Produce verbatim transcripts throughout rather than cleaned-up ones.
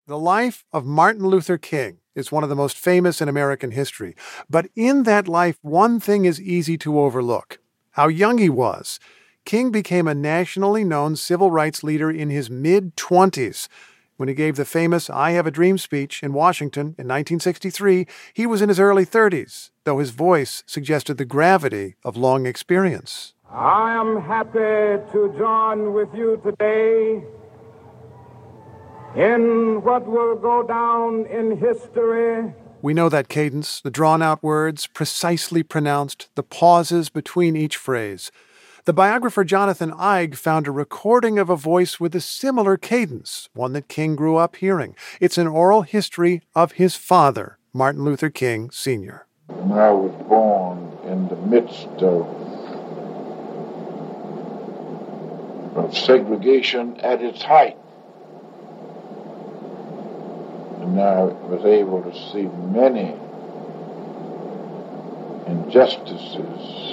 The life of Martin Luther King is one of the most famous in American history. But in that life, one thing is easy to overlook: how young he was. King became a nationally known civil rights leader in his mid-twenties. When he gave the famous I Have a Dream speech in Washington in nineteen sixty-three, he was in his early thirties, though his voice suggested the gravity of long experience. I am happy to join with you today in what will go down in history. We know that cadence, the drawn-out words, precisely pronounced, the pauses between each phrase. The biographer Jonathan Eig found a recording of a voice with a similar cadence, one that King grew up hearing. It's an oral history of his father, Martin Luther King Senior When I was born in the midst of, of segregation at its height, and I was able to see many injustices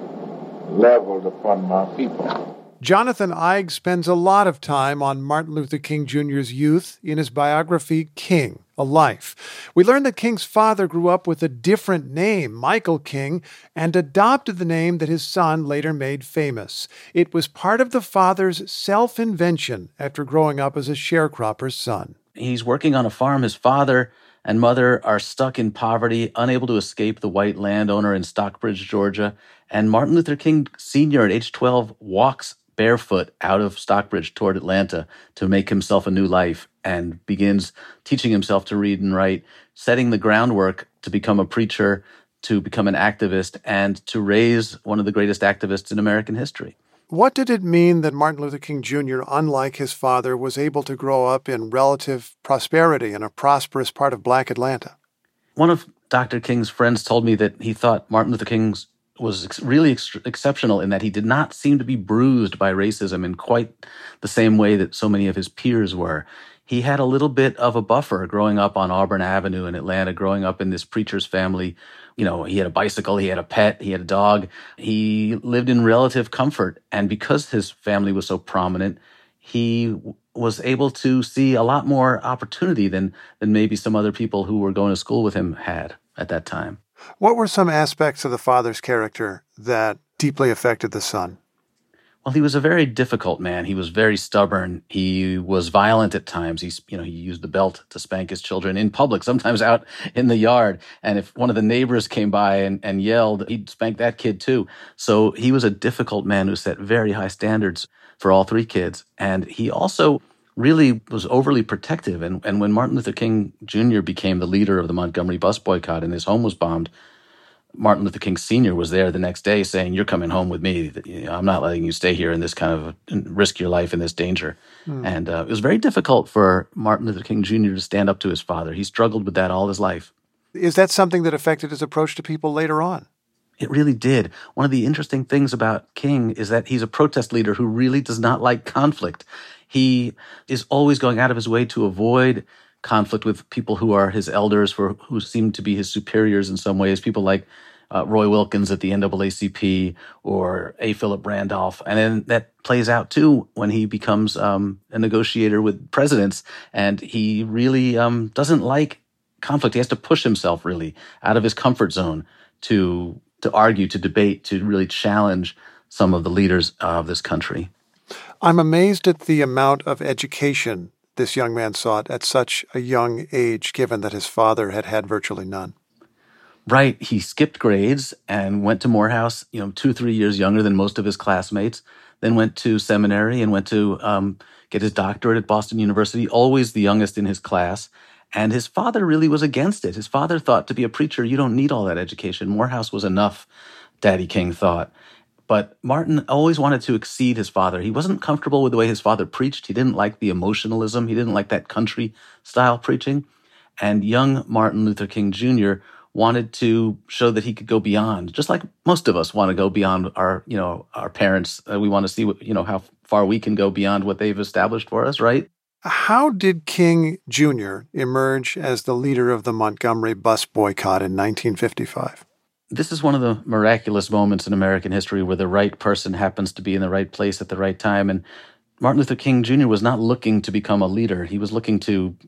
leveled upon my people. Jonathan Eig spends a lot of time on Martin Luther King Junior's youth in his biography, King, A Life. We learn that King's father grew up with a different name, Michael King, and adopted the name that his son later made famous. It was part of the father's self-invention after growing up as a sharecropper's son. He's working on a farm. His father and mother are stuck in poverty, unable to escape the white landowner in Stockbridge, Georgia. And Martin Luther King Senior at age twelve walks barefoot out of Stockbridge toward Atlanta to make himself a new life and begins teaching himself to read and write, setting the groundwork to become a preacher, to become an activist, and to raise one of the greatest activists in American history. What did it mean that Martin Luther King Junior, unlike his father, was able to grow up in relative prosperity in a prosperous part of Black Atlanta? One of Doctor King's friends told me that he thought Martin Luther King was ex- really ex- exceptional in that he did not seem to be bruised by racism in quite the same way that so many of his peers were. He had a little bit of a buffer growing up on Auburn Avenue in Atlanta, growing up in this preacher's family. You know, he had a bicycle, he had a pet, he had a dog. He lived in relative comfort. And because his family was so prominent, he w- was able to see a lot more opportunity than, than maybe some other people who were going to school with him had at that time. What were some aspects of the father's character that deeply affected the son? Well, he was a very difficult man. He was very stubborn. He was violent at times. He's, you know, he used the belt to spank his children in public, sometimes out in the yard. And if one of the neighbors came by and, and yelled, he'd spank that kid too. So he was a difficult man who set very high standards for all three kids. And he also really was overly protective. And, and when Martin Luther King Junior became the leader of the Montgomery bus boycott and his home was bombed, Martin Luther King Senior was there the next day saying, "You're coming home with me. I'm not letting you stay here in this kind of, risk your life in this danger." Mm. And uh, it was very difficult for Martin Luther King Junior to stand up to his father. He struggled with that all his life. Is that something that affected his approach to people later on? It really did. One of the interesting things about King is that he's a protest leader who really does not like conflict. He is always going out of his way to avoid conflict with people who are his elders, for who seem to be his superiors in some ways, people like uh, Roy Wilkins at the N double A C P or A. Philip Randolph. And then that plays out, too, when he becomes um, a negotiator with presidents. And he really um, doesn't like conflict. He has to push himself, really, out of his comfort zone to to argue, to debate, to really challenge some of the leaders of this country. I'm amazed at the amount of education this young man sought at such a young age, given that his father had had virtually none. Right. He skipped grades and went to Morehouse, you know, two, three years younger than most of his classmates, then went to seminary and went to um, get his doctorate at Boston University, always the youngest in his class. And his father really was against it. His father thought, to be a preacher, you don't need all that education. Morehouse was enough, Daddy King thought. But Martin always wanted to exceed his father. He wasn't comfortable with the way his father preached. He didn't like the emotionalism. He didn't like that country-style preaching. And young Martin Luther King Junior wanted to show that he could go beyond, just like most of us want to go beyond our, you know, our parents. Uh, we want to see, what, you know, how far we can go beyond what they've established for us, right? How did King Junior emerge as the leader of the Montgomery bus boycott in nineteen fifty-five? This is one of the miraculous moments in American history where the right person happens to be in the right place at the right time. And Martin Luther King Junior was not looking to become a leader. He was looking to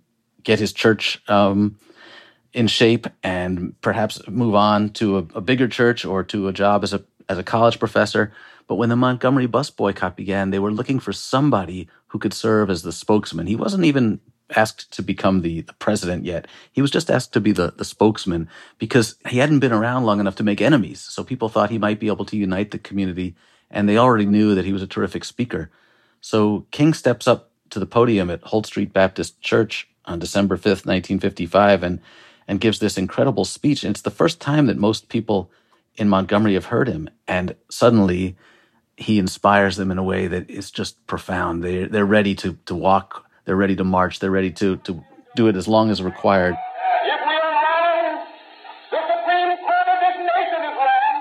get his church um, in shape and perhaps move on to a, a bigger church or to a job as a as a college professor. But when the Montgomery bus boycott began, they were looking for somebody who could serve as the spokesman. He wasn't even asked to become the, the president yet. He was just asked to be the, the spokesman because he hadn't been around long enough to make enemies. So people thought he might be able to unite the community, and they already knew that he was a terrific speaker. So King steps up to the podium at Holt Street Baptist Church on December fifth, nineteen fifty-five, and, and gives this incredible speech. And it's the first time that most people in Montgomery have heard him. And suddenly he inspires them in a way that is just profound. They, they're ready to, to walk. They're ready to march. They're ready to, to do it as long as required. If we align the supreme court of this nation is land,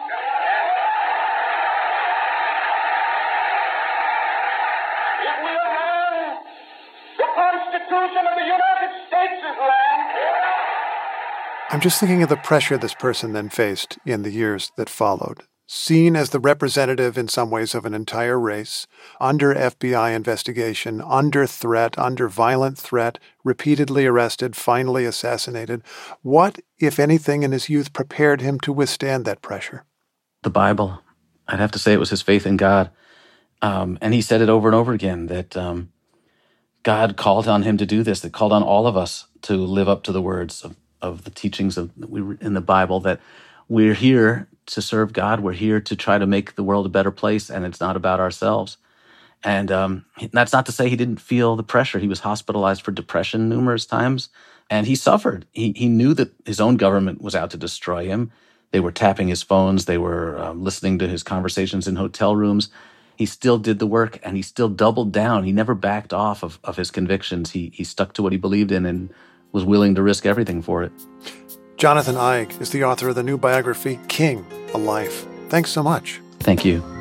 if we align the Constitution of the United States is land. I'm just thinking of the pressure this person then faced in the years that followed. Seen as the representative in some ways of an entire race, under F B I investigation, under threat, under violent threat, repeatedly arrested, finally assassinated. What, if anything, in his youth prepared him to withstand that pressure? The Bible. I'd have to say it was his faith in God. Um, and he said it over and over again, that um, God called on him to do this, that called on all of us to live up to the words of, of the teachings of we in the Bible, that we're here to serve God. We're here to try to make the world a better place, and it's not about ourselves. And um, that's not to say he didn't feel the pressure. He was hospitalized for depression numerous times, and he suffered. He he knew that his own government was out to destroy him. They were tapping his phones. They were um, listening to his conversations in hotel rooms. He still did the work, and he still doubled down. He never backed off of, of his convictions. He he stuck to what he believed in and was willing to risk everything for it. Jonathan Eig is the author of the new biography, King, A Life. Thanks so much. Thank you.